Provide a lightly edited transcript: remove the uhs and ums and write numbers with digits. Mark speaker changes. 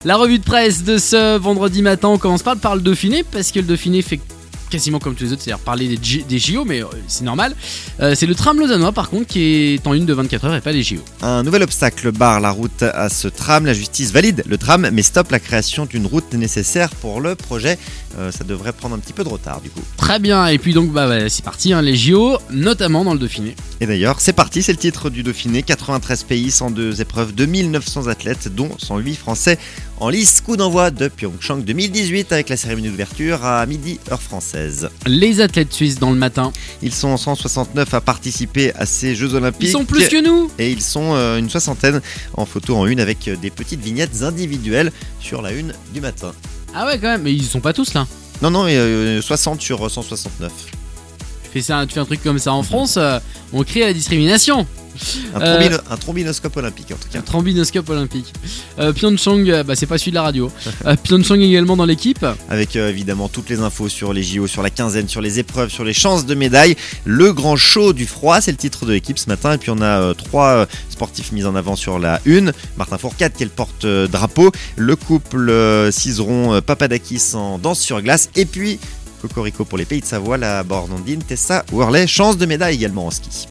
Speaker 1: La revue de presse de ce vendredi matin, on commence par le Dauphiné, parce que le Dauphiné fait quasiment comme tous les autres, c'est-à-dire parler des JO, mais c'est normal. C'est le tram lausannois par contre qui est en une de 24 heures et pas les JO.
Speaker 2: Un nouvel obstacle barre la route à ce tram. La justice valide le tram mais stoppe la création d'une route nécessaire pour le projet. Ça devrait prendre un petit peu de retard du coup.
Speaker 1: Très bien, et puis donc c'est parti, les JO, notamment dans le Dauphiné.
Speaker 2: Et d'ailleurs, c'est parti, c'est le titre du Dauphiné. 93 pays, 102 épreuves, 2900 athlètes, dont 108 Français en lice. Coup d'envoi de Pyeongchang 2018 avec la cérémonie d'ouverture à midi, heure française.
Speaker 1: Les athlètes suisses dans le matin.
Speaker 2: Ils sont 169 à participer à ces Jeux Olympiques.
Speaker 1: Ils sont plus que nous.
Speaker 2: Et ils sont une soixantaine en photo en une avec des petites vignettes individuelles sur la une du matin.
Speaker 1: Ah ouais quand même, mais ils sont pas tous là.
Speaker 2: Non, 60 sur 169.
Speaker 1: Tu fais un truc comme ça en France, on crée la discrimination.
Speaker 2: Un trombinoscope olympique en tout cas.
Speaker 1: Un trombinoscope olympique. Pyeongchang, c'est pas celui de la radio. Pyeongchang également dans l'équipe.
Speaker 2: Avec évidemment toutes les infos sur les JO, sur la quinzaine, sur les épreuves, sur les chances de médailles. Le grand show du froid, c'est le titre de l'équipe ce matin. Et puis on a trois sportifs mis en avant sur la une. Martin Fourcade qui est le porte-drapeau. Le couple Cizeron Papadakis en danse sur glace. Et puis Cocorico pour les Pays de Savoie, la Bornandine Tessa Worley, chance de médaille également en ski.